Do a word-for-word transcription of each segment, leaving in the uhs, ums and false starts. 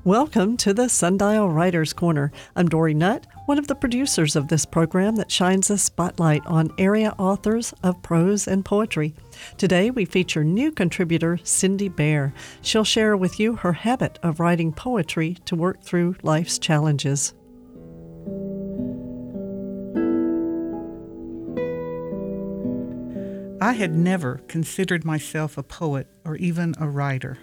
Welcome to the Sundial Writers Corner. I'm Dory Nutt, one of the producers of this program that shines a spotlight on area authors of prose and poetry. Today we feature new contributor Cindy Bear. She'll share with you her habit of writing poetry to work through life's challenges. I had never considered myself a poet or even a writer.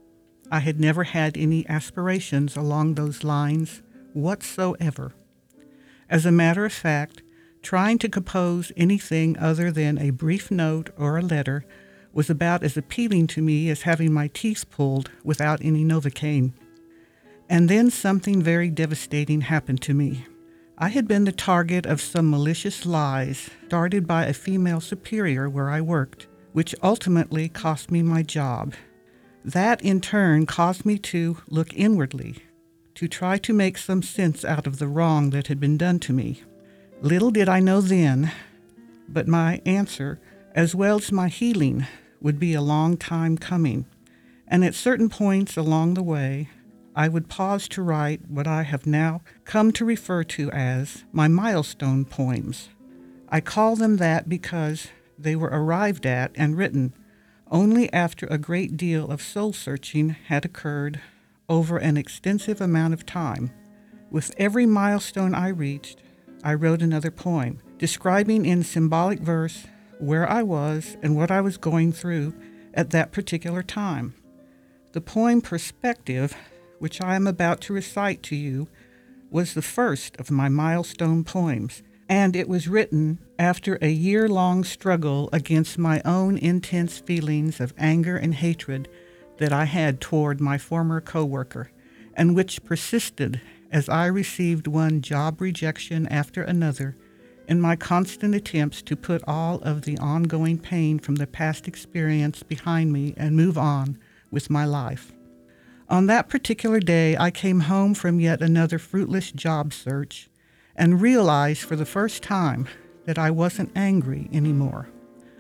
I had never had any aspirations along those lines whatsoever. As a matter of fact, trying to compose anything other than a brief note or a letter was about as appealing to me as having my teeth pulled without any Novocaine. And then something very devastating happened to me. I had been the target of some malicious lies started by a female superior where I worked, which ultimately cost me my job. That, in turn, caused me to look inwardly, to try to make some sense out of the wrong that had been done to me. Little did I know then, but my answer, as well as my healing, would be a long time coming, and at certain points along the way, I would pause to write what I have now come to refer to as my milestone poems. I call them that because they were arrived at and written only after a great deal of soul-searching had occurred over an extensive amount of time. With every milestone I reached, I wrote another poem, describing in symbolic verse where I was and what I was going through at that particular time. The poem Perspective, which I am about to recite to you, was the first of my milestone poems, and it was written after a year-long struggle against my own intense feelings of anger and hatred that I had toward my former coworker, and which persisted as I received one job rejection after another in my constant attempts to put all of the ongoing pain from the past experience behind me and move on with my life. On that particular day, I came home from yet another fruitless job search and realized for the first time that I wasn't angry anymore.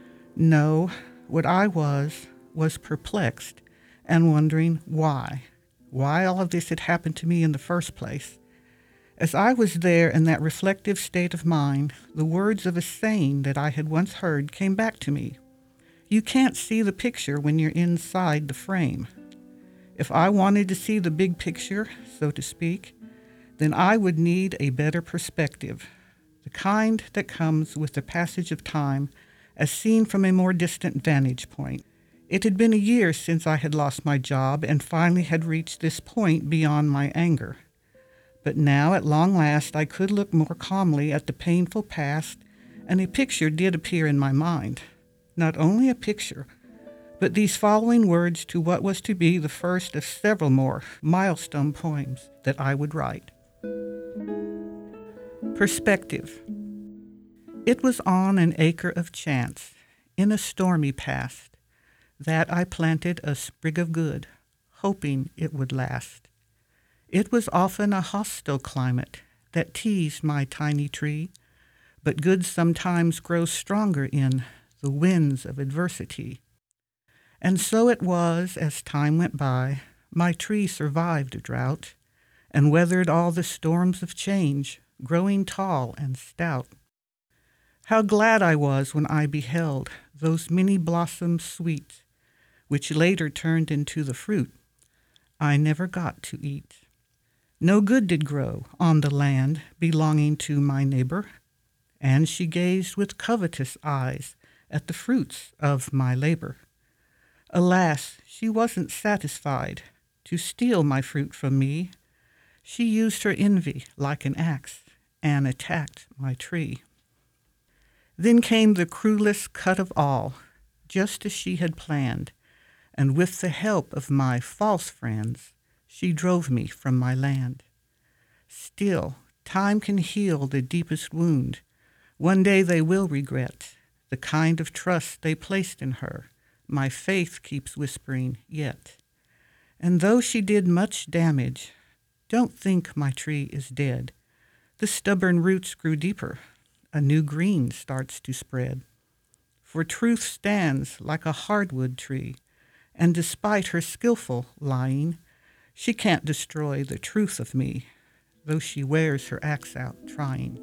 No, what I was was perplexed and wondering why, why all of this had happened to me in the first place. As I was there in that reflective state of mind, the words of a saying that I had once heard came back to me. You can't see the picture when you're inside the frame. If I wanted to see the big picture, so to speak, then I would need a better perspective, the kind that comes with the passage of time as seen from a more distant vantage point. It had been a year since I had lost my job and finally had reached this point beyond my anger. But now, at long last, I could look more calmly at the painful past, and a picture did appear in my mind. Not only a picture, but these following words to what was to be the first of several more milestone poems that I would write. Perspective. It was on an acre of chance, in a stormy past, that I planted a sprig of good, hoping it would last. It was often a hostile climate that teased my tiny tree, but good sometimes grows stronger in the winds of adversity. And so it was, as time went by, my tree survived a drought and weathered all the storms of change, growing tall and stout. How glad I was when I beheld those many blossoms sweet, which later turned into the fruit I never got to eat. No good did grow on the land belonging to my neighbor, and she gazed with covetous eyes at the fruits of my labor. Alas, she wasn't satisfied to steal my fruit from me. She used her envy like an axe and attacked my tree. Then came the cruelest cut of all, just as she had planned, and with the help of my false friends, she drove me from my land. Still, time can heal the deepest wound. One day they will regret the kind of trust they placed in her. My faith keeps whispering, yet. And though she did much damage, don't think my tree is dead. The stubborn roots grew deeper. A new green starts to spread. For truth stands like a hardwood tree, and despite her skillful lying, She can't destroy the truth of me, though she wears her axe out trying.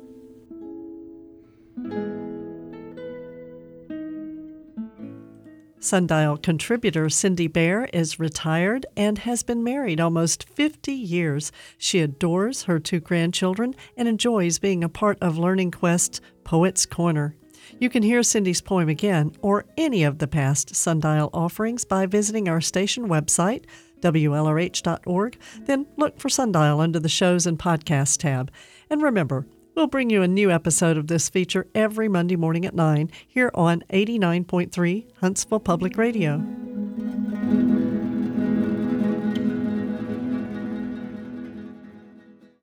Sundial contributor Cindy Bear is retired and has been married almost fifty years. She adores her two grandchildren and enjoys being a part of Learning Quest's Poets Corner. You can hear Cindy's poem again or any of the past Sundial offerings by visiting our station website, W L R H dot org. Then look for Sundial under the Shows and Podcasts tab. And remember, we'll bring you a new episode of this feature every Monday morning at nine here on eighty-nine point three Huntsville Public Radio.